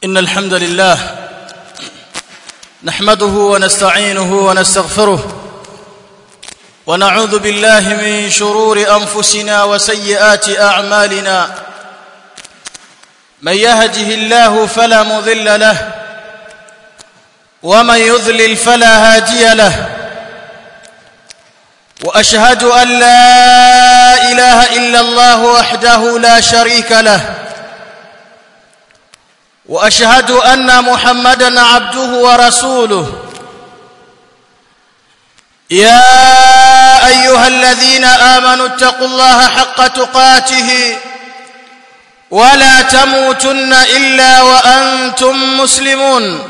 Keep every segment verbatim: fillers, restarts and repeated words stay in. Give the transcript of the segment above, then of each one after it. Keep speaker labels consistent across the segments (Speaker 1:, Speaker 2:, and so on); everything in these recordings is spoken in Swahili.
Speaker 1: إن الحمد لله نحمده ونستعينه ونستغفره ونعوذ بالله من شرور أنفسنا وسيئات أعمالنا. من يهده الله فلا مضل له ومن يضلل فلا هادي له، وأشهد أن لا إله إلا الله وحده لا شريك له، وأشهد أن محمدًا عبده ورسوله. يا أيها الذين آمنوا اتقوا الله حق تقاته ولا تموتن إلا وأنتم مسلمون.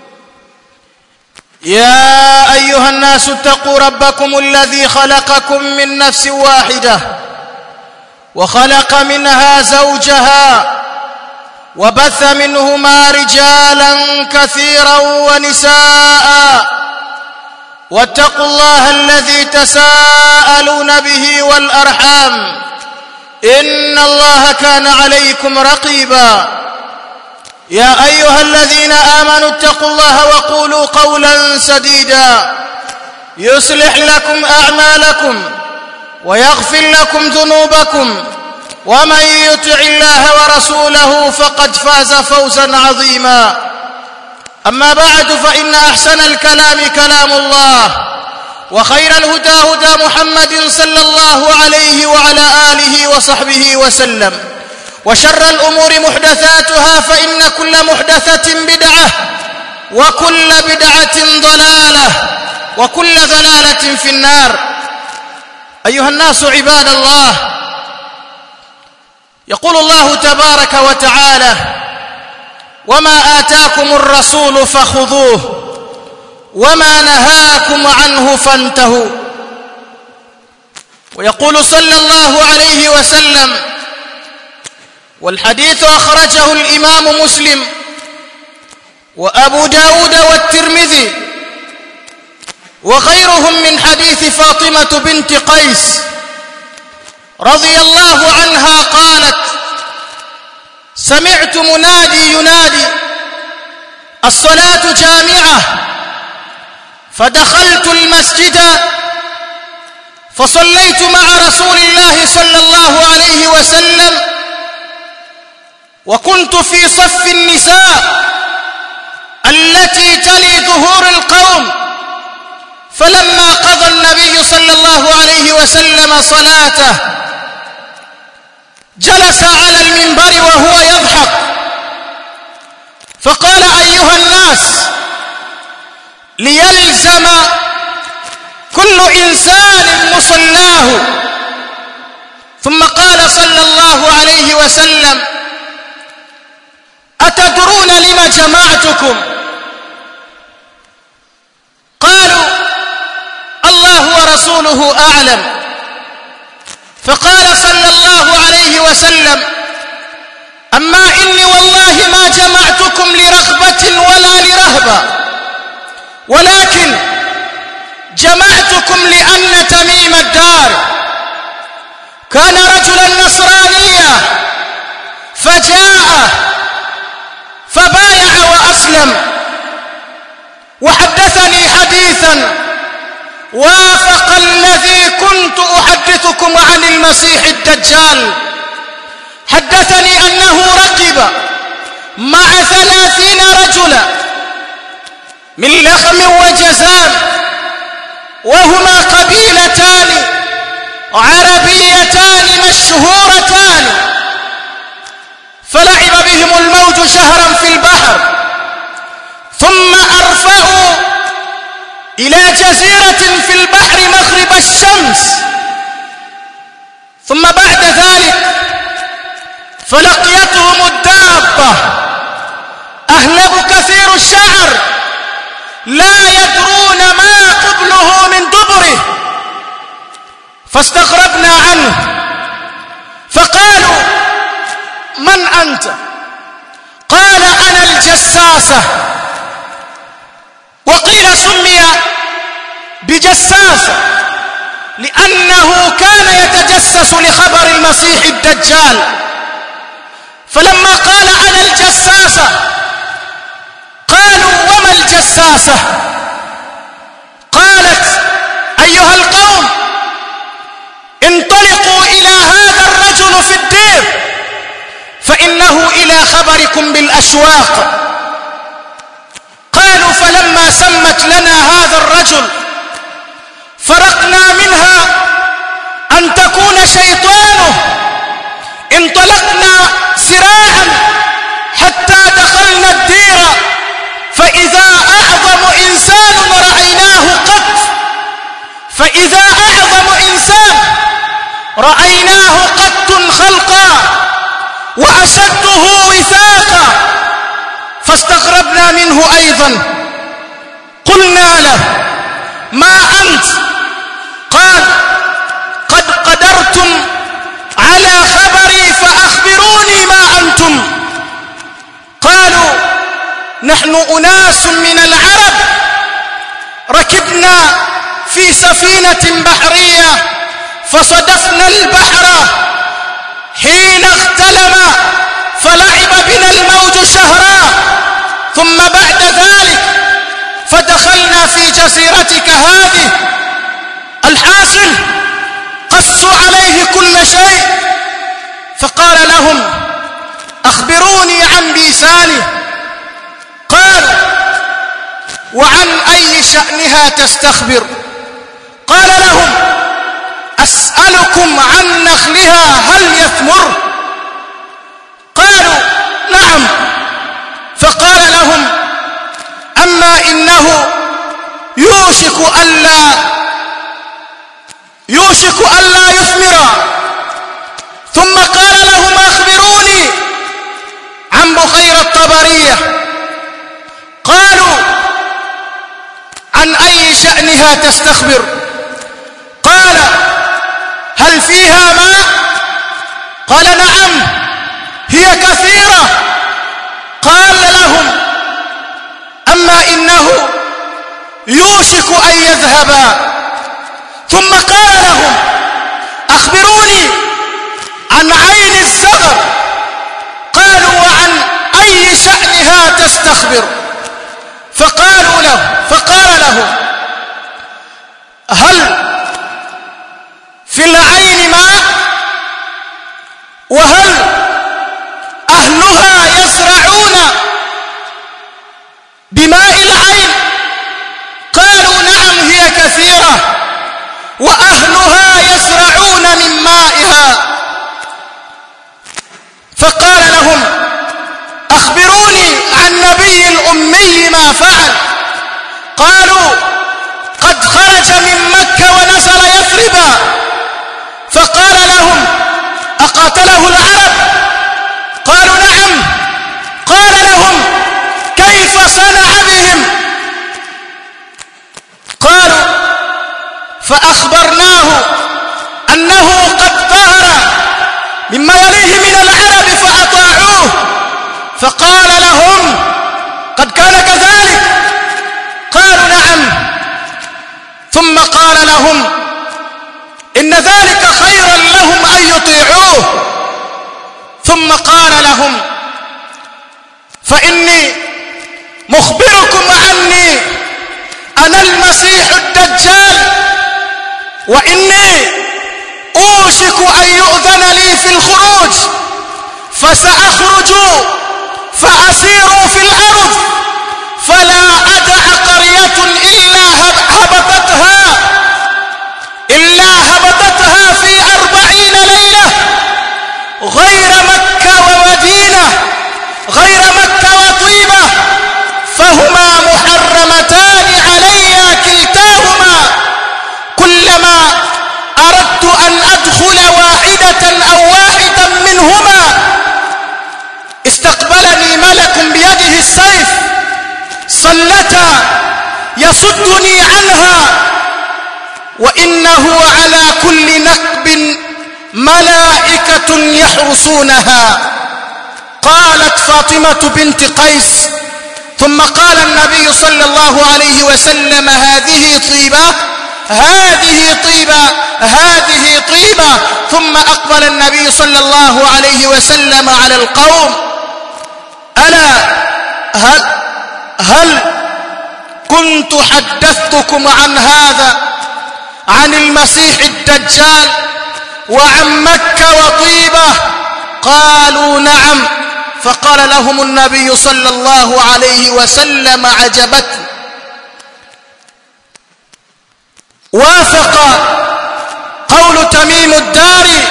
Speaker 1: يا أيها الناس اتقوا ربكم الذي خلقكم من نفس واحدة وخلق منها زوجها وبث منهما رجالا كثيرا ونساء، واتقوا الله الذي تساءلون به والأرحام إن الله كان عليكم رقيبا. يا أيها الذين آمنوا اتقوا الله وقولوا قولا سديدا يصلح لكم أعمالكم ويغفر لكم ذنوبكم، ومن يطع الله ورسوله فقد فاز فوزا عظيما. أما بعد، فإن أحسن الكلام كلام الله، وخير الهدى هدى محمد صلى الله عليه وعلى آله وصحبه وسلم، وشر الأمور محدثاتها، فإن كل محدثة بدعة وكل بدعة ضلالة وكل ضلالة في النار. أيها الناس عباد الله، يقول الله تبارك وتعالى: وما آتاكم الرسول فخذوه وما نهاكم عنه فانتهوا. ويقول صلى الله عليه وسلم، والحديث أخرجه الإمام مسلم وأبو داود والترمذي وغيرهم، من حديث فاطمة بنت قيس رضي الله عنها قالت: سمعت منادي ينادي الصلاة جامعة، فدخلت المسجد فصليت مع رسول الله صلى الله عليه وسلم، وكنت في صف النساء التي تلي ظهور القوم. فلما قضى النبي صلى الله عليه وسلم صلاته جلس على المنبر وهو يضحك، فقال: أيها الناس، ليلزم كل إنسان مصلاه. ثم قال صلى الله عليه وسلم: أتدرون لما جمعتكم؟ قالوا: الله ورسوله أعلم. فقال صلى الله عليه وسلم: أما إني والله ما جمعتكم لرغبة ولا لرهبة، ولكن جمعتكم لأن تميم الدار كان رجلا نصرانيا فجاء فبايع وأسلم، وحدثني حديثا وافق الذي كنت أحدثكم عن المسيح الدجال. حدثني أنه ركب مع ثلاثين رجلا من لخم وجزام، وهما قبيلتان عربيتان مشهورتان، فلعب بهم الموج شهرا في البحر، ثم أرفعوا إلى جزيرة في البحر مغرب الشمس، ثم بعد ذلك فلقيتهم الدابة أهلب كثير الشعر لا يدرون ما قبله من دبره، فاستغربنا عنه فقالوا: من أنت؟ قال: أنا الجساسة. وقيل سمي بجساسة لأنه كان يتجسس لخبر المسيح الدجال. فلما قال: أنا الجساسة حساسة. قالت: أيها القوم، انطلقوا إلى هذا الرجل في الدير فإنه إلى خبركم بالأشواق. قالوا: فلما سمت لنا هذا الرجل فرقنا منها أن تكون شيطانه، انطلقنا سراعا حتى دخلنا الدير فإذا أعظم إنسان رأيناه قط فإذا أعظم إنسان رأيناه قط خلقا وأشده وثاقا، فاستغربنا منه أيضا. قلنا له: ما أنت؟ قال: قد قدرتم على خبري فأخبروني ما أنتم. قالوا: نحن أناس من العرب ركبنا في سفينة بحرية فصدفنا البحر حين اختلم فلعب بنا الموج شهرا، ثم بعد ذلك فدخلنا في جزيرتك هذه. الحاصل قصوا عليه كل شيء. فقال لهم: أخبروني عن بيساني. قال: وعن أي شأنها تستخبر؟ قال لهم: أسألكم عن نخلها هل يثمر؟ قالوا: نعم. فقال لهم: أما إنه يوشك ألا يوشك ألا يثمر. ثم قال لهم: أخبروني عن بخير الطبرية. قالوا: عن أي شأنها تستخبر؟ قال: هل فيها ماء؟ قال: نعم، هي كثيرة. قال لهم: أما إنه يوشك أن يذهبا. ثم قال لهم: أخبروني عن عين الزغر. قالوا: وعن أي شأنها تستخبر؟ فقالوا له فقال لهم: هل في العين ماء؟ وهل أهلها يزرعون بماء العين؟ قالوا: نعم، هي كثيرة وأهلها يزرعون من مائها. فقال لهم: أخبروني عن نبي الأمي ما فعل. قالوا: قد خرج من مكة ونزل يثربا. فقال لهم: أقاتله العرب؟ قالوا: نعم. قال لهم: كيف صنع بهم؟ قالوا: فأخبرناه أنه قد ظهر مما يليه من العرب فأطاعوه. فقال لهم: قد كان كذلك؟ قالوا: نعم. ثم قال لهم: إن ذلك خيرا لهم أن يطيعوه. ثم قال لهم: فإني مخبركم عني أنا المسيح الدجال، وإني أوشك أن يؤذن لي في الخروج، فسأخرج فأسير في الأرض فلا أدع قرية إلا هبطتها إلا هبطتها في أربعين ليلة غير مكة ومدينة غير مكة وطيبة، فهما محرمتان علي كلتاهما. كلما أردت أن أدخل واحدة أو واحدا منهما استقبلني ملك بيده السيف صلتا يصدني عنها، وإنه على كل نكب ملائكة يحرسونها. قالت فاطمة بنت قيس: ثم قال النبي صلى الله عليه وسلم: هذه طيبة هذه طيبة هذه طيبة. ثم أقبل النبي صلى الله عليه وسلم على القوم: ألا هل هل كنت حدثتكم عن هذا عن المسيح الدجال وعن مكة وطيبة قالوا نعم فقال لهم النبي صلى الله عليه وسلم عجبتني وافق قول تميم الداري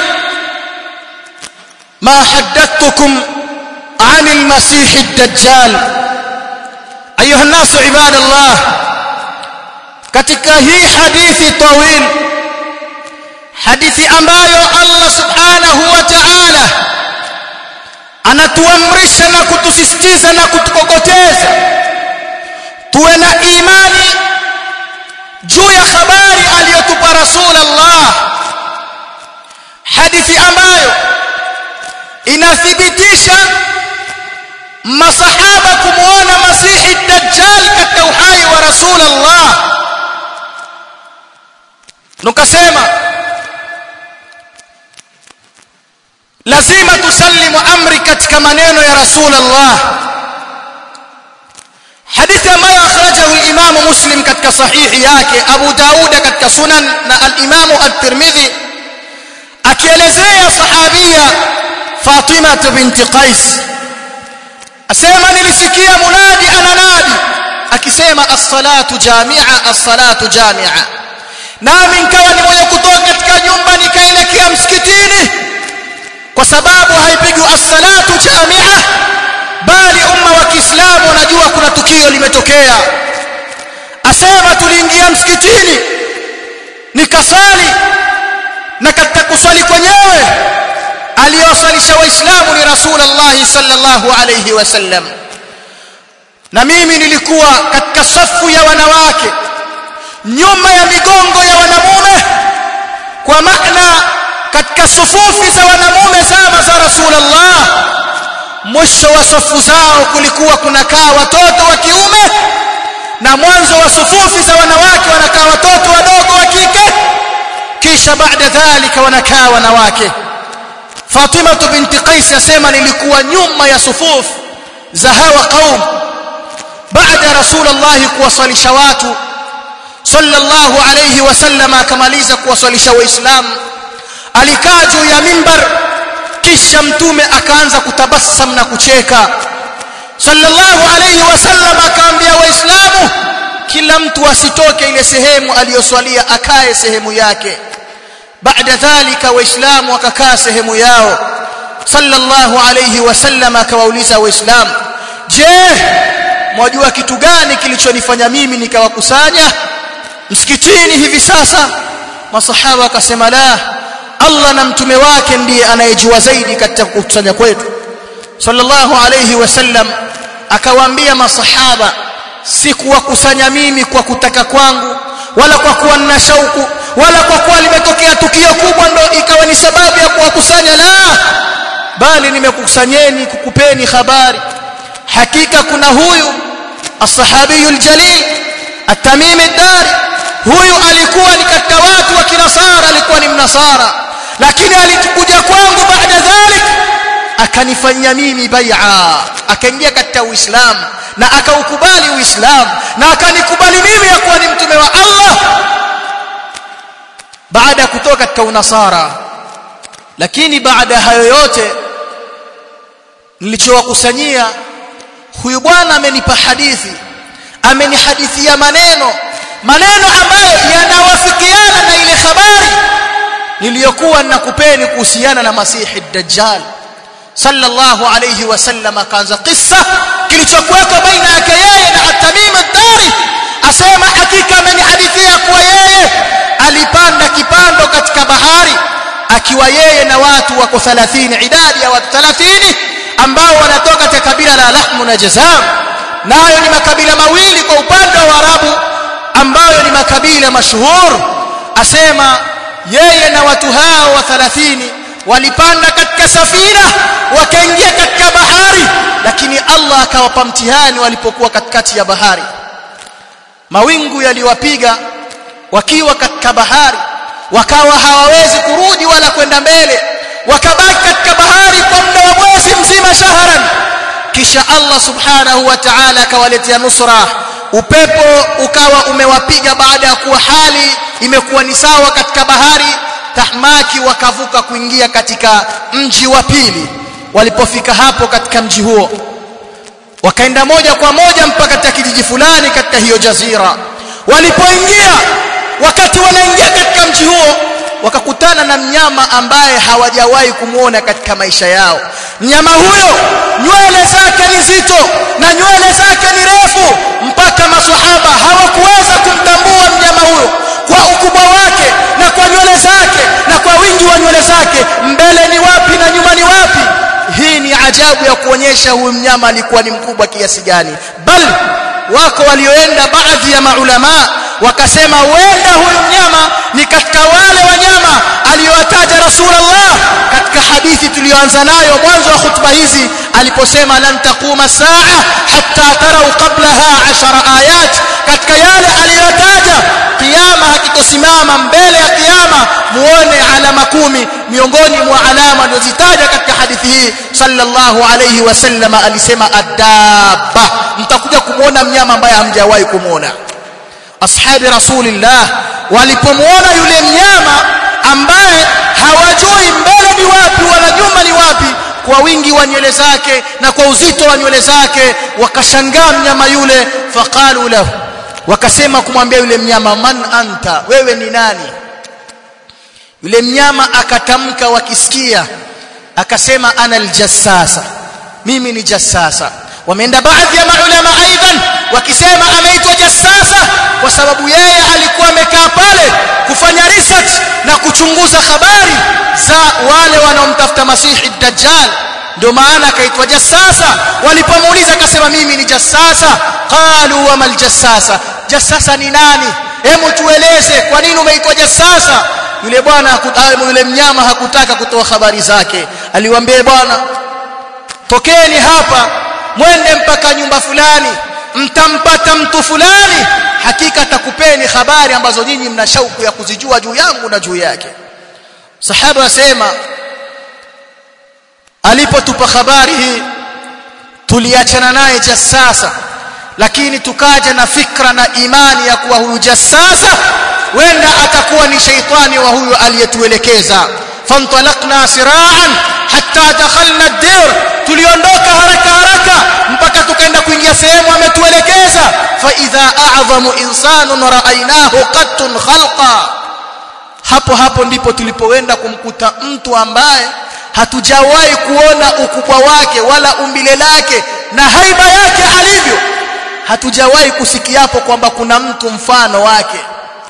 Speaker 1: ما حدثتكم عن المسيح الدجال. أيها الناس عباد الله, katika hii hadithi tawil, hadithi ambayo Allah subhanahu wa ta'ala anatuamrisha na kutusisitiza na kutukokoteza tuwe na imani juu ya habari aliyotupa Rasulullah, hadithi ambayo inathibitisha masahaba kumuona Masihi Dajjal katika uhai wa Rasulullah. Nukasema lazima tusallimu amri katika maneno ya Rasulullah. Hadithi ambayo akhrajahu al-Imam Muslim katika sahihi yake, Abu Daud katika Sunan na al-Imam at-Tirmidhi, akielezea sahabia Fatima binti Qais asema nilisikia munadi ananadi akisema as-salatu jami'a as-salatu jami'a, nami nikawa ni mwenye kutoka katika nyumba nikaelekea msikitini, kwa sababu haipigwi as-salatu jami'a, bali umma wa Kiislamu unajua kuna tukio limetokea. Asema tuliingia msikitini nikasali, na katika kusali kwenyewe aliyosalisha waislamu ni Rasulullah sallallahu alayhi wasallam, na mimi nilikuwa katika safu ya wanawake nyuma ya migongo ya wanamume, kwa maana katika sufufi za wanamume zama za Rasulullah mwisho wa safu zao kulikuwa kunakaa watoto wa kiume, na mwanzo wa sufufi za wanawake wanakaa watoto wadogo wa kike, kisha baada dhalika wanakaa wanawake. Fatima binti Qais yasema nilikuwa nyuma ya sufufu za hawa qaum. Baada Rasulullah kuwasalisha watu sallallahu alayhi wasallam, akamaliza kuwasalisha waislamu, alikaa juu ya mimbar, kisha mtume akaanza kutabassam na kucheka. Sallallahu alayhi wasallam akaambia waislamu kila mtu asitoke ile sehemu aliyoswalia, akae sehemu yake. Baada dhalika waislamu wakakaa sehemu yao. Sallallahu alayhi wasallam akawauliza waislamu, je, mwajua kitu gani kilichonifanya mimi nikawakusanya msikitini hivi sasa? Masahaba akasema la, Allah na mtume wake ndiye anayejua zaidi katika kukusanya kwetu. Sallallahu alayhi wasallam akawaambia masahaba, sikuwakusanya mimi kwa kutaka kwangu, wala kwa kuwa nina shauku, wala kwa kuwa limetokea tukio kubwa ndo ikawa ni sababu ya kuwakusanya, la, bali nimekukusanyeni kukupeni habari. Hakika kuna huyu as-sahabiyul jalil at-Tamim ad-Dari, huyu alikuwa ni katika watu wa Kinasara, alikuwa ni mnasara, lakini alikuja kwangu baada dhalik akanifanyia mimi bai'a, akaingia katika Uislamu na akaukubali Uislamu na akanikubali mimi ya kuwa ni mtume wa Allah baada ya kutoka katika unasara. Lakini baada ya hayo yote nilichowakusanyia, huyu bwana amenipa hadithi, amenihadithia maneno maneno ambayo yanawafikiana na ile habari niliyokuwa ninakupeni kuhusiana na Masihi Dajjal. Sallallahu alayhi wasallam akaanza kisa kilichokuweko baina yake yeye na Tamim ad-Dari. Asema hakika amenihadithia kuwa yeye alipanda kipando katika bahari akiwa yeye na watu wako thelathini, idadi ya watu thelathini ambao wanatoka katika kabila la Lahmu na Jazam, nayo ni makabila mawili kwa upande wa Arabu ambayo ni makabila mashuhur. Asema yeye na watu hao wa thelathini walipanda katika safina wakaingia katika bahari, lakini Allah akawapa mtihani walipokuwa katikati ya bahari. Mawingu yaliwapiga wakiwa katika bahari, wakawa hawawezi kurudi wala kwenda mbele, wakabaki katika bahari kwa muda wa mwezi mzima, shaharan. Kisha Allah subhanahu wa ta'ala akawaletea nusra upepo ukawa umewapiga baada ya kuwa hali imekuwa ni sawa katika bahari. Tahmaki wakavuka kuingia katika mji wa pili. Walipofika hapo katika mji huo, wakaenda moja kwa moja mpaka katika kijiji fulani katika hiyo jazira. Walipoingia, wakati wanaingia katika mji huo, wakakutana na mnyama ambaye hawajawahi kumuona katika maisha yao. Mnyama huyo nywele zake ni nzito na nywele zake ni refu, mpaka maswahaba hawakuweza kumtambua mnyama huyo kwa ukubwa wake na kwa nywele zake na kwa wingi wa nywele zake, mbele ni wapi na nyuma ni wapi. Hii ni ajabu ya kuonyesha huyu mnyama alikuwa ni mkubwa kiasi gani. Bal wako walioenda baadhi ya maulama wakasema wenda huyu mnyama ni katika wale wanyama aliyowataja Rasulullah katika hadithi tuliyoanza nayo mwanzo wa khutba hizi aliposema lan taquma saa hatta tarau qablaha ashara ayat. Katika yale aliyotaja, kiyama hakitosimama mbele ya kiyama muone alama kumi miongoni mwa alama alizozitaja katika hadithi hii sallallahu alayhi wasallam. Alisema adaba, mtakuja kumuona mnyama ambaye hamjawahi kumuona. Ashabi Rasulillah walipomuona yule mnyama ambaye hawajui mbele ni wapi wala nyuma ni wapi, kwa wingi wa nywele zake na kwa uzito wa nywele zake, wakashangaa mnyama yule. Faqalu lahu, wakasema kumwambia yule mnyama, man anta, wewe ni nani? Yule mnyama akatamka wakisikia, akasema ana aljassasa, mimi ni jassasa. Wameenda baadhi ya maulama aidan wakisema ameitwa jassasa kwa sababu yeye alikuwa amekaa pale kufanya research na kuchunguza habari za wale wanaomtafuta Masihi Dajjal, ndio maana akaitwa jassasa. Walipomuuliza akasema mimi ni jassasa. Qalu wa mal jassasa, jassasa ni nani? Hebu tueleze kwa nini umeitwa jassasa. Yule bwana yule mnyama hakutaka kutoa habari zake. Aliwaambia, bwana, tokeni hapa mwende mpaka nyumba fulani, mtampata mtu fulani, hakika atakupeni habari ambazo nyinyi mna shauku ya kuzijua juu yangu na juu yake. Sahaba wasema alipotupa habari hii tuliachana naye jassasa, lakini tukaja na fikra na imani ya kuwa huyu jassasa wenda atakuwa ni shaitani wa huyu aliyetuelekeza. Fantalaqna sira'an hatta dakhalna ad-dir, tuliondoka haraka haraka mpaka tukaenda kuingia sehemu ametuelekeza. Fa idha a'zamu insanun ra'aynahu qattun khalqa, hapo hapo ndipo tulipoenda kumkuta mtu ambaye hatujawahi kuona ukubwa wake wala umbile lake na haiba yake alivyo, hatujawahi kusikiapo kwamba kuna mtu mfano wake.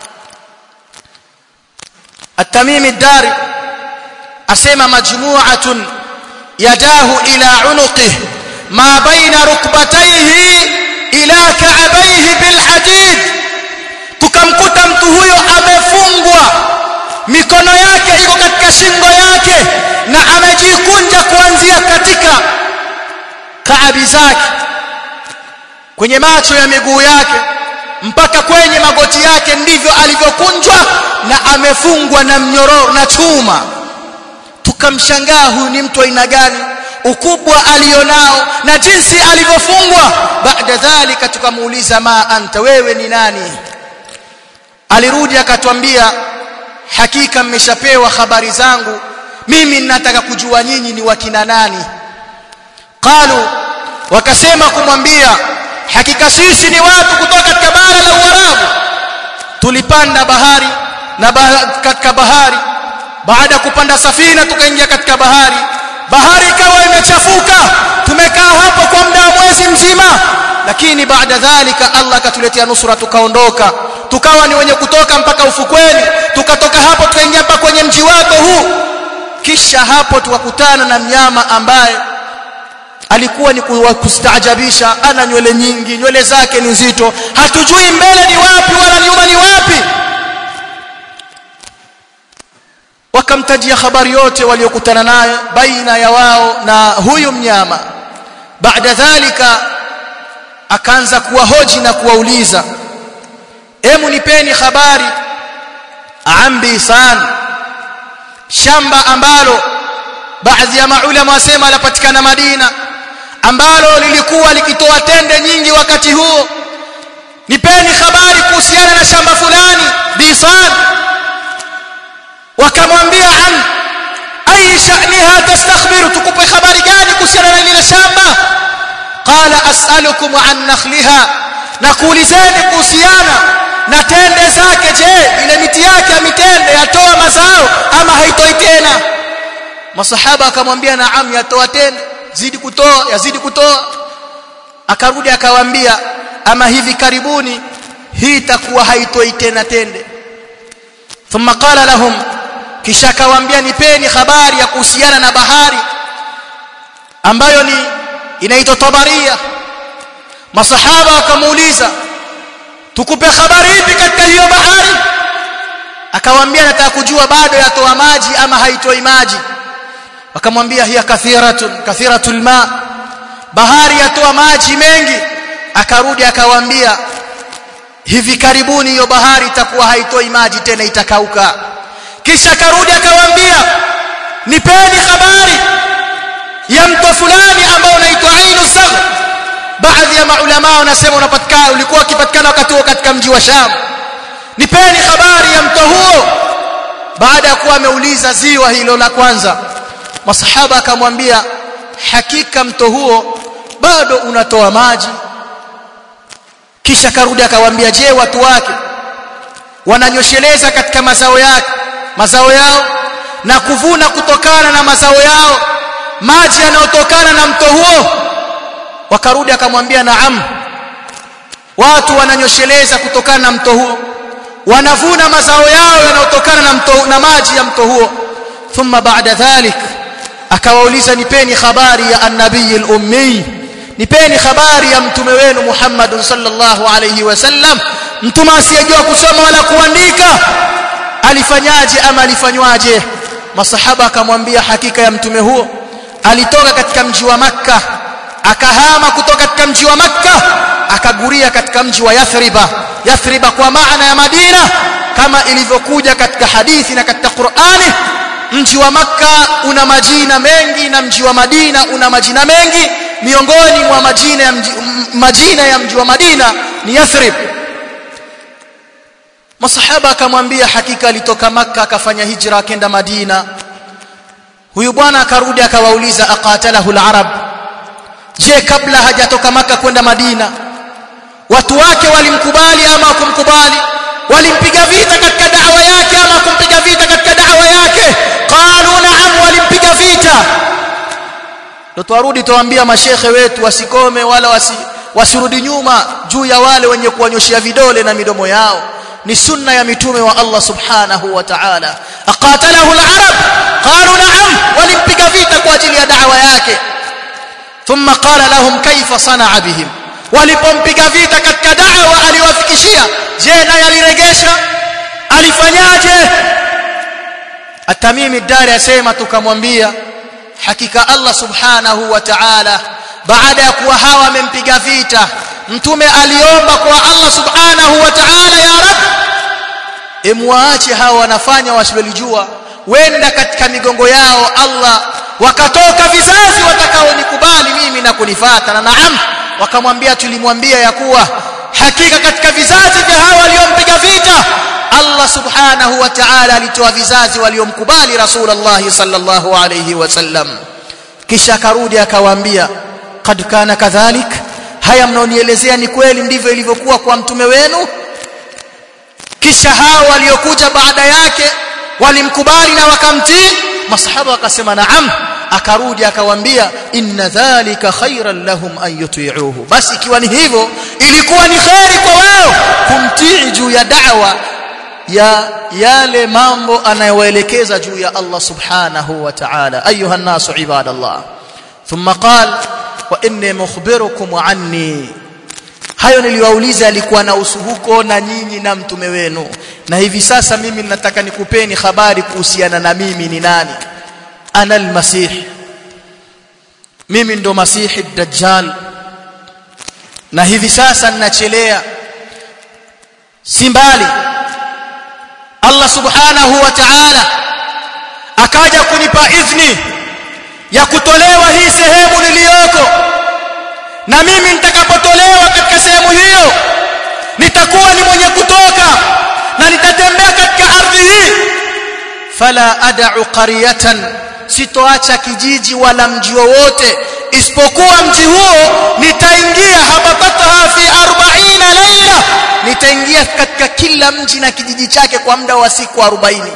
Speaker 1: At-Tamimi ad-Dari asema majmu'atun yadahu ila unuqihi ma baina rukbatayhi ila ka'bayhi bil hadid. Tukamkuta mtu huyo amefungwa, mikono yake iko katika shingo yake na amejikunja kuanzia katika kaabi zake kwenye macho ya miguu yake mpaka kwenye magoti yake, ndivyo alivyokunjwa na amefungwa na mnyororo na chuma. Tukamshangaa huyu ni mtu aina gani, ukubwa alionao na jinsi alivyofungwa. Baada dhalika tukamuuliza, ma anta, wewe ni nani? Alirudi akatwambia, hakika mmeshapewa habari zangu, mimi ninataka kujua nyinyi ni wakina nani. Qalu, wakasema kumwambia, hakika sisi ni watu kutoka katika bara la Uarabu, tulipanda bahari na katika bahari, baada ya kupanda safina tukaingia katika bahari, bahari ikawa imechafuka, tumekaa hapo kwa muda wa mwezi mzima, lakini baada dhalika Allah akatuletea nusura, tukaondoka, tukawa ni wenye kutoka mpaka ufukweni, tukatoka hapo tukaingia mpaka kwenye mji wako huu. Kisha hapo tukakutana na mnyama ambaye alikuwa ni kustaajabisha, ana nywele nyingi, nywele zake ni nzito, hatujui mbele ni wapi wala nyuma ni wapi. Wakamtajia habari yote waliokutana naye baina ya wao na huyu mnyama. Baada dhalika akaanza kuwahoji na kuwauliza, emu nipeni habari ambi sana, shamba ambalo baadhi ya maulama wasema lapatikana Madina, ambalo lilikuwa likitoa tende nyingi wakati huo, nipeni habari kuhusiana na shamba fulani bisan. Wakamwambia an ay sha'niha tastakhbiru, tukupe habari gani kuhusiana na lile shamba? Qala as'alukum an nakhliha, na kuulizeni kuhusiana na tende zake. Je, ile miti yake ya mitende yatoa mazao ama haitoi tena? Masahaba akamwambia naam, yatoa tende, zidi kutoa, yazidi kutoa. Akarudi akawaambia ama hivi karibuni hii itakuwa haitoi tena tende. Thumma qala lahum, kisha akawaambia nipeni habari ya kuhusiana na bahari ambayo ni inaitwa Tabaria. Masahaba wakamuuliza tukupe habari ipi katika hiyo bahari? Akawaambia nataka kujua bado yatoa maji ama haitoi maji. Wakamwambia hiya kathiratun kathiratul ma, bahari yatoa maji mengi. Akarudi akawaambia hivi karibuni hiyo bahari itakuwa haitoi maji tena, itakauka. Kisha akarudi akawaambia nipeni habari ya mto fulani ambao unaitwa Ainu Zagh. Baadhi ya maulama wanasema unapatikana ulikuwa ukipatikana wakati huo katika mji wa Sham. Nipeni habari ya mto huo. Baada ya kuwa ameuliza ziwa hilo la kwanza, masahaba akamwambia hakika mto huo bado unatoa maji. Kisha karudi akawaambia je, watu wake wananyosheleza katika mazao yake mazao yao na kuvuna kutokana na mazao yao maji yanayotokana na mto huo? Wakarudi akamwambia naam, watu wananyosheleza kutokana na mto huo, wanavuna mazao yao yanayotokana na mto na maji ya mto huo. Thumma ba'da dhalik akawauliza nipeni habari ya an-nabiy al-ummi, nipeni habari ya mtume wenu Muhammad sallallahu alayhi wasallam, mtume asiyejua kusoma wala kuandika, alifanyaje ama alifanywaje? Masahaba akamwambia hakika ya mtume huo alitoka katika mji wa Makka, akahama kutoka katika mji wa Makka akaguria katika mji wa Yathriba. Yathriba kwa maana ya Madina kama ilivyokuja katika hadithi na katika Qur'ani. Mji wa Makka una majina mengi na mji wa Madina una majina mengi. Miongoni mwa majina ya mji, majina ya mji wa Madina ni Yathrib. Masahaba akamwambia hakika alitoka Makka akafanya hijra akaenda Madina. Huyu bwana akarudi akawauliza aqatalahu al-arab, je, kabla hajatoka Makka kwenda Madina watu wake walimkubali ama kumkubali? Walimpiga vita katika da'wa yake ama kumpiga vita katika da'wa yake? Qalu na'am, walimpiga vita. Ndio tuarudi tuambia mashekhe wetu wasikome wala wasi, wasirudi nyuma juu ya wale wenye kuwanyoshia vidole na midomo yao. Ni sunna ya mitume wa Allah subhanahu wa ta'ala. Aqatalahu al-arab, qalu na'am, walimpiga vita kwa ajili ya da'wa yake. Thumma qala lahum kayfa sana'a bihim, walipompiga vita katika da'wa aliwafikishia, je naye aliregesha? Alifanyaje? At-Tamimi ad-Dari asema tukamwambia hakika Allah subhanahu wa ta'ala baada ya kuwa hawa wamempiga vita, mtume aliomba kwa Allah subhanahu wa ta'ala, ya Rabb, emwaache hawa wanafanya wasilolijua, wenda katika migongo yao Allah wakatoka vizazi watakaonikubali mimi na kunifuata. Na naam, wakamwambia tulimwambia ya kuwa hakika katika vizazi vya hawa waliompiga vita Allah subhanahu wa ta'ala alitoa vizazi waliomkubali Rasulullah sallallahu alayhi wasallam. Kisha akarudi akawaambia kad kana kadhalik, haya mnaonielezea ni kweli ndivyo ilivyokuwa kwa mtume wenu? Kisha hao waliokuja baada yake walimkubali na wakamtii? Masahaba wakasema naam. Akarudi akawaambia inna dhalika khairan lahum an yuti'uhu, basi ikiwa ni hivyo ilikuwa ni khairi kwa wao kumtii juu ya da'wa ya yale mambo anayowaelekeza juu ya Allah subhanahu wa ta'ala. Ayuha an-nasu ibadallah, thumma qala wa inni mukhbirukum anni, hayo niliwauliza alikuwa na usuhuko na nyinyi na mtume wenu, na hivi sasa mimi nataka nikupeni habari kuhusiana na mimi ni nani. Ana al-Masih, mimi ndo Masihi ad-Dajjal, na hivi sasa ninachelea si mbali Allah subhanahu wa ta'ala akaja kunipa idhni ya kutolewa hii sehemu niliyoko, na mimi nitakapotolewa katika sehemu hiyo fala ad'u qaryatan, sitoacha kijiji wala mji wowote isipokuwa mji huo nitaingia habataha fi arobaini laila, nitaingia katika kila mji na kijiji chake kwa muda wa siku arobaini.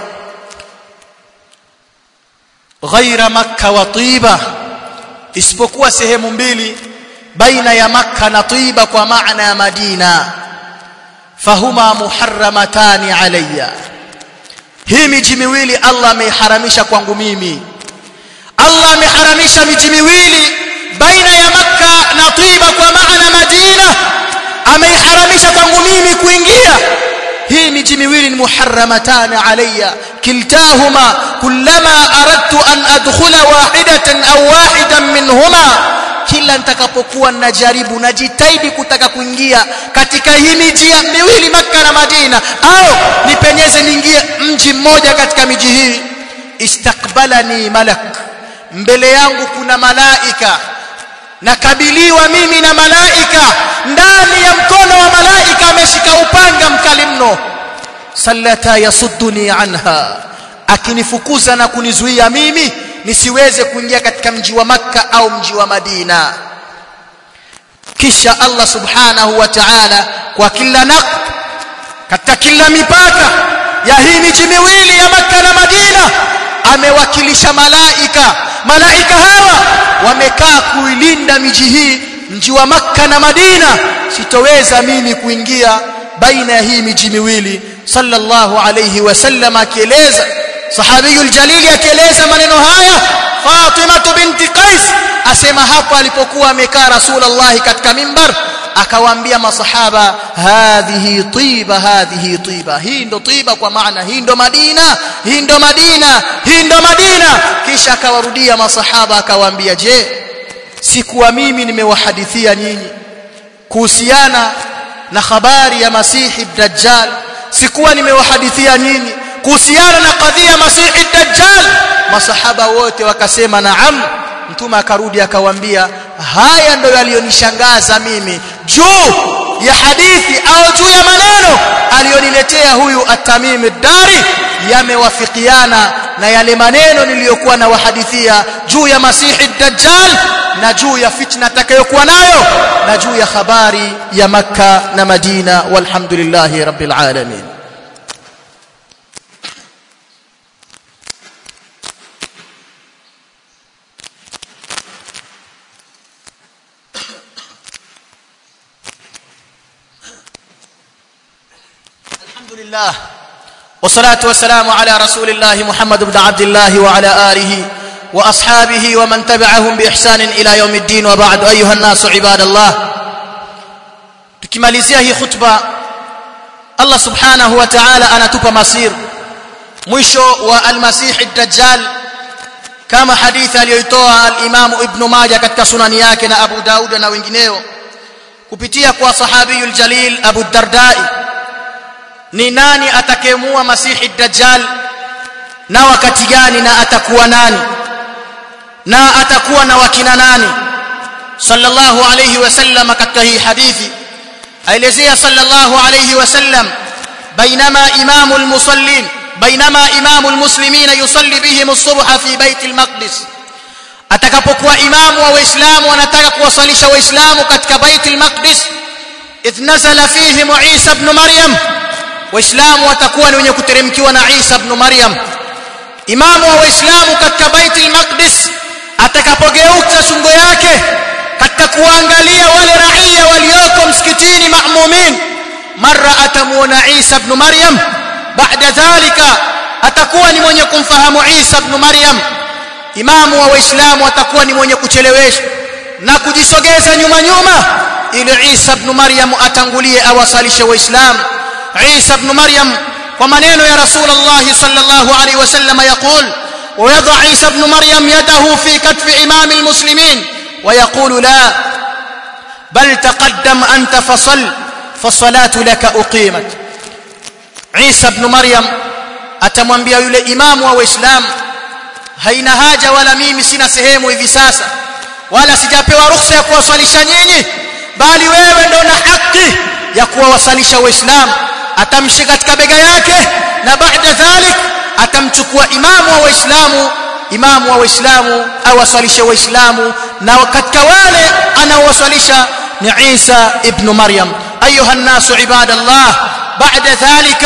Speaker 1: Ghaira Makkah wa Tiba, isipokuwa sehemu mbili baina ya Makkah na Tiba kwa maana ya Madina. Fahuma muharramatani alayya, hii miji miwili Allah ameharamisha kwangu mimi. Allah ameharamisha miji miwili baina ya Makkah na Tiba kwa maana Madina, ameharamisha kwangu mimi kuingia. hii miji miwili ni muharramatani alayya, kiltahuma kullama aradtu an adkhula wahidatan aw wahidan minhuma, kila nitakapokuwa najaribu najitahidi kutaka kuingia katika hii miji miwili Makkah na Madina, au nipenyeze niingie mji mmoja katika miji hii, istakbalani malak, mbele yangu kuna malaika, nakabiliwa mimi na malaika, ndani ya mkono wa malaika ameshika upanga mkali mno, sallata yasudduni anha, akinifukuza na kunizuia mimi nisiweze kuingia katika mji wa Makkah au mji wa Madina. Kisha Allah subhanahu wa ta'ala kwa kila naq, katika kila mipaka ya hii miji miwili ya Makkah na Madina amewakilisha malaika. Malaika hawa wamekaa kuilinda miji hii, mji wa Makkah na Madina, sitoweza mimi kuingia baina ya hii miji miwili. Sallallahu alayhi wasallam akieleza, sahabiyul jalili akieleza maneno haya, Fatima binti Qais asema hapo alipokuwa amekaa Rasulullah katika mimbar, akawaambia masahaba, hadhihi Tiba, hadhihi Tiba, hii ndo Tiba, kwa maana hii ndo Madina, hii ndo Madina, hii ndo Madina. Kisha akawarudia masahaba akawaambia, je, sikuwa mimi nimewahadithia nyinyi kuhusiana na habari ya Masihi Dajjal? Sikuwa nimewahadithia nyinyi kuhusiana na kadhia Masihi Dajjal? Masahaba wote wakasema naam. Mtume akarudi akawaambia, haya ndio yaliyonishangaza mimi juu ya hadithi au juu ya maneno aliyoniletea huyu At-Tamim ad-Dari, yamewafikiana na yale maneno niliyokuwa na wahadithia juu ya Masihi Dajjal na juu ya fitna atakayokuwa nayo na juu ya habari ya Makkah na Madina. Walhamdulillahi rabbil alamin. Alhamdulillah wassalatu wassalamu ala rasulillah Muhammad ibn Abdullah wa ala alihi wa ashabihi wa man tabi'ahum bi ihsan ila yawmiddin, wa ba'd. Ayuha an-nas ibadallah, tukimalizia hii khutba, Allah subhanahu wa ta'ala anatupa masir mwisho wa al-Masih ad-Dajjal, kama hadithi aliyoitoa al-Imam Ibn Majah katika sunani yake na Abu Daud na wengineo kupitia kwa sahabiyul jalil Abu Dardai. Ni nani atakayemua Masihi Dajjal na wakati gani, na atakuwa nani, na atakuwa na wakina nani? Sallallahu alayhi wasallam katika hii hadithi aelezea sallallahu alayhi wasallam, bainama imamul musallin bainama imamul muslimin yusalli bihim as-subha fi bait al-maqdis, atakapokuwa imamu wa waislamu anataka kuwasalisha waislamu katika bait al-maqdis, idh nazala fihim Isa ibn Maryam, waislamu watakuwa ni wenye kuteremkiwa na Isa ibn Maryam. Imamu wa waislamu katika bait al-maqdis atakapogeuka shingo yake katika kuangalia wale raia walioko msikitini ma'mumin, mara atamuona Isa ibn Maryam, baada dhalika atakuwa ni mwenye kumfahamu Isa ibn Maryam. Imamu wa waislamu atakuwa ni mwenye kuchelewesha na kujisogeza nyuma nyuma ili Isa ibn Maryam atangulie awasalishe waislamu. Isa ibn Maryam kwa maneno ya Rasulullah sallallahu alaihi wasallam yaqul, ويضع عيسى ابن مريم يده في كتف إمام المسلمين ويقول لا بل تقدم أنت فصل فالصلاة لك أقيمت. عيسى ابن مريم atamwambia yule imamu wa Uislamu, haina haja wala mimi sina sehemu hivi sasa, wala sijapewa ruhusa ya kuwasalisha nyinyi, bali wewe ndio na haki ya kuwasalisha Waislamu. Atamshika katika bega yake, na baada dhalik atamchukua imamu wa waislamu imamu wa waislamu awaswalishe waislamu na katika wale anaowaswalisha ni Isa ibn Maryam. ayuha an-nasu ibadallah, baada dhalika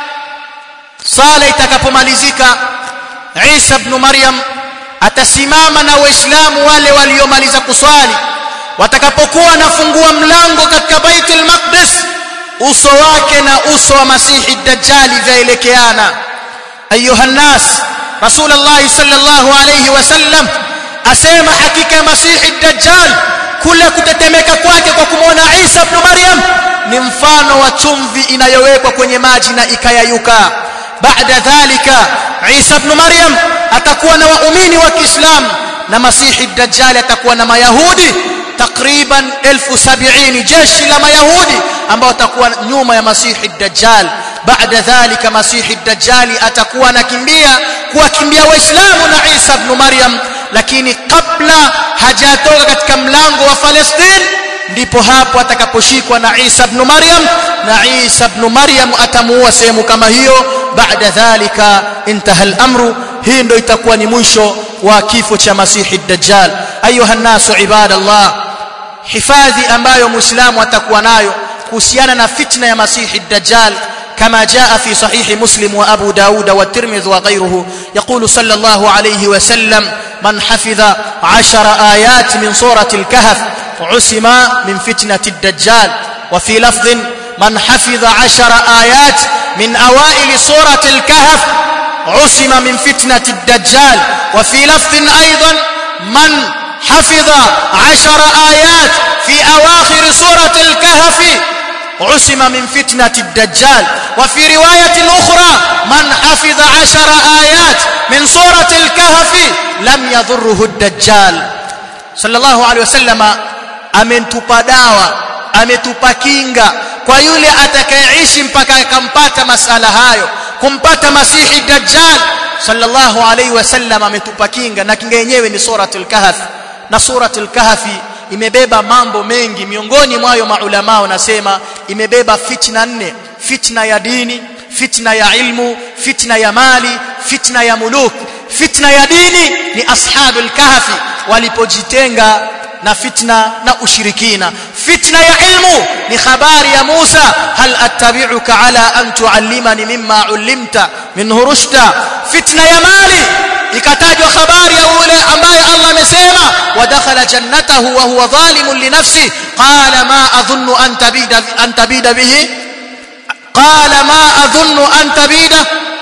Speaker 1: sala itakapomalizika Isa ibn Maryam atasimama na waislamu wale waliomaliza kuswali, watakapokuwa nafungua mlango katika Baitul Maqdis, uso wake na uso wa Masihi Dajjal vaelekeana. ayuha an-nas, Rasulullah sallallahu alayhi wasallam asema hakika Masihi Dajjal kule kutetemeka kwake kwa kumuona Isa ibn Maryam ni mfano wa chumvi inayowekwa kwenye maji na ikayayuka. baada dhalika Isa ibn Maryam atakuwa na waumini wa Kiislamu na Masihi Dajjal atakuwa na Mayahudi takriban elfu sabini, jeshi la Mayahudi ambao watakuwa nyuma ya Masihi Dajjal. baada dhalika Masihi Dajjal atakuwa anakimbia kuwakimbia waislamu na Isa ibn Maryam, lakini kabla hajatoka katika mlango wa Palestina ndipo hapo atakaposhikwa na Isa ibn Maryam, na Isa ibn Maryam atamuua sehemu kama hiyo. baada dhalika intaha al-amru, hii ndio itakuwa ni mwisho wa kifo cha Masihi Dajjal. ayuha an-nasu ibadallah, hifadhi ambayo muislamu atakuwa nayo kuhusiana na fitna ya Masihi Dajjal كما جاء في صحيح مسلم وأبو داود والترمذي وغيره، يقول صلى الله عليه وسلم: من حفظ عشر آيات من سورة الكهف عصم من فتنة الدجال. وفي لفظ: من حفظ عشر آيات من أوائل سورة الكهف عصم من فتنة الدجال. وفي لفظ أيضا: من حفظ عشر آيات في أواخر سورة الكهف عصم من فتنة الدجال. وفي رواية أخرى: من حفظ عشر آيات من سورة الكهف لم يضره الدجال. صلى الله عليه وسلم ametupa dawa, ametupa kinga kwa yule atakayeishi mpaka akampata masala hayo, kumpata Masihi Dajjal. sallallahu alayhi wasallam ametupa kinga, na kinga yenyewe ni suratul Kahf. Na suratul Kahf imebeba mambo mengi, miongoni mwayo maulama wanasema imebeba fitna nne: fitna ya dini, fitna ya ilmu, fitna ya mali, fitna ya muluk. Fitna ya dini ni ashabul kahfi walipojitenga na fitna na ushirikina. Fitna ya ilmu ni habari ya Musa: hal attabi'uka ala an tuallimani mimma ullimta minhu rushda. Fitna ya mali ikatajwa habari ya yule ambaye Allah amesema: wadakhala jannatahu wa huwa zalimun li nafsi qala ma adhunnu an tabida an tabida bihi qala ma adhunnu an tabida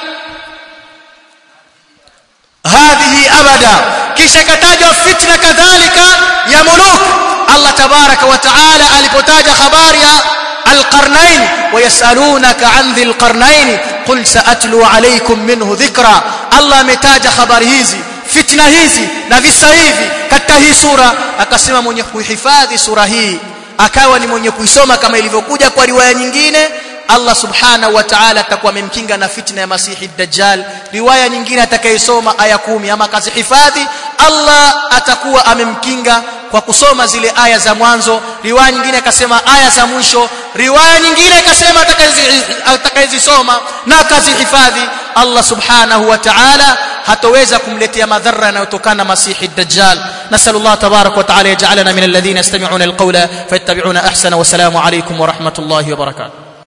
Speaker 1: hadhihi abada. Kisha katajwa fitna kadhalika ya muluk. Allah tabaraka wa taala alipotaja habari ya القرنين ويسألونك عن ذي القرنين قل سأتلو عليكم منه ذكرا. Allah ametaja habari hizi, fitna hizi na visa hivi katika hii sura, akasema mwenye kuhifadhi sura hii akawa ni mwenye kuisoma kama ilivyokuja kwa riwaya nyingine, Allah subhanahu wa ta'ala atakuwa amemkinga na fitna ya Masihi Dajjal. Riwaya nyingine atakayesoma aya kumi ama kazihifadhi, Allah atakuwa amemkinga kwa kusoma zile aya za mwanzo. Riwaya nyingine akasema aya za mwisho. Riwaya nyingine akasema atakayezisoma na akazihifadhi, Allah subhanahu wa ta'ala hataweza kumletea madhara yanayotokana na Masihi Dajjal. Nasallallahu tabarak wa ta'ala yaj'alana min alladhina yastami'una alqawla fayattabi'una ahsana. Wa salamu alaykum wa rahmatullahi wa barakatuh.